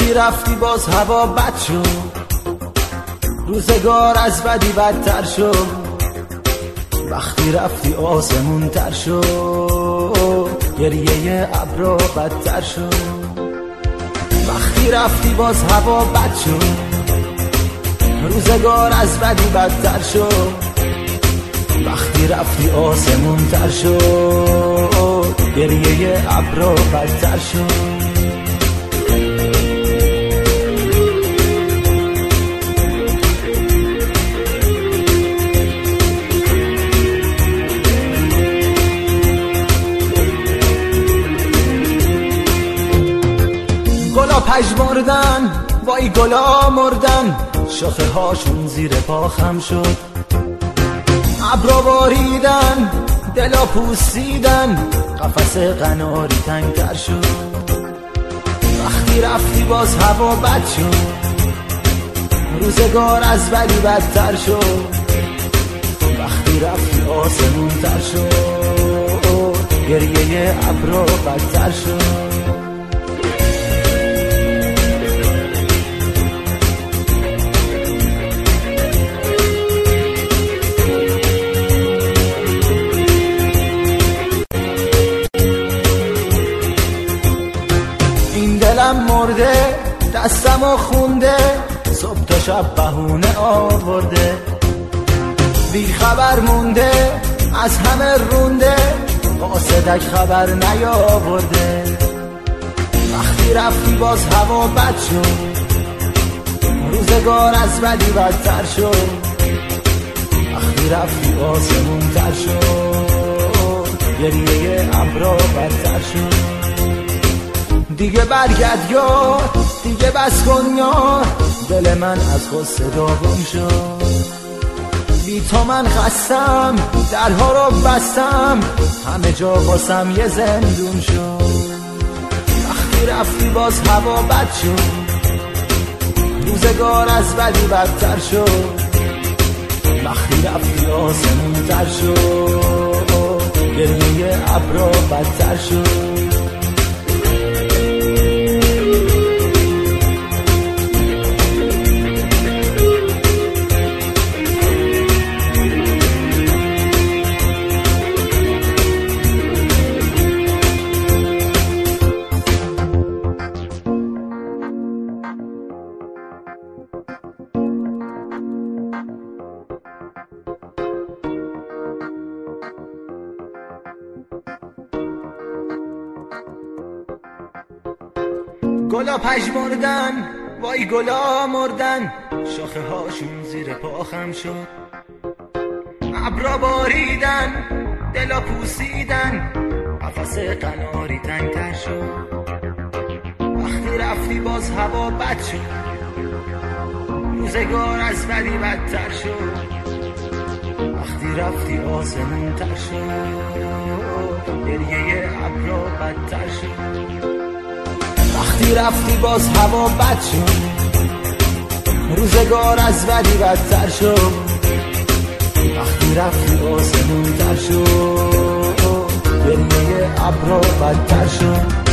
وقتی رفتی باز هوا بد شد، روزگار از بدی بدتر شد. وقتی رفتی آسمون تر شد، گریه ابرا بدتر شد. وقتی رفتی باز هوا بد شد، روزگار از بدی بدتر شد. وقتی رفتی آسمون تر شد، گریه ابرا بدتر شد. گلا پژمردن، وای گلا مردن، شاخه هاشون زیر پا خم شد. ابرا باریدن، دلا پوسیدن، قفس قناری تنگتر شد. وقتی رفتی باز هوا بد شد، روزگار از بدی بدتر شد. وقتی رفتی آسمون تر شد، گریه ابرا بدتر شد. دلم مرده، دستمو خونده، صبح تا شب بهونه آورده. بی خبر مونده، از همه رونده، قاصدک خبر نیاورده. وقتی رفتی باز هوا بد شد، روزگار از بدی بدتر شد. وقتی رفتی آسمون تر شد، گریه ابرا بدتر شد. دیگه برگرد یار، دیگه بس کن یار، دل من از غصه داغون شد. بی تو من خستم، درها رو بستم، همه جا واسم یه زندون شد. وقتی رفتی باز هوا بد شد، روزگار از بدی بدتر شد. وقتی رفتی آسمون تر شد، گریه ابرا بدتر شد. گلا پژمردن، وای گلا مردن، شاخه هاشون زیر پا خم شد. ابرا باریدن، دلا پوسیدن، قفس قناری تنگتر شد. وقتی رفتی باز هوا بد شد، روزگار از بدی بدتر شد. وقتی رفتی آسمون تر شد، گریه ابرا بدتر شد. وقتی رفتی باز هوا بد شد، روزگار از بدی بدتر شد. وقتی رفتی آسمون تر شد، گریه ابرا بدتر شد.